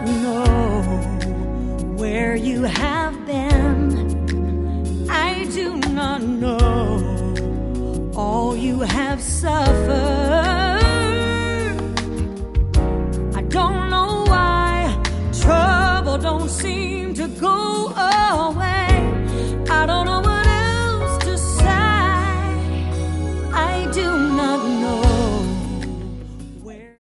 know where you have been. I do not know all you have suffered. I don't know why trouble don't seem to go away.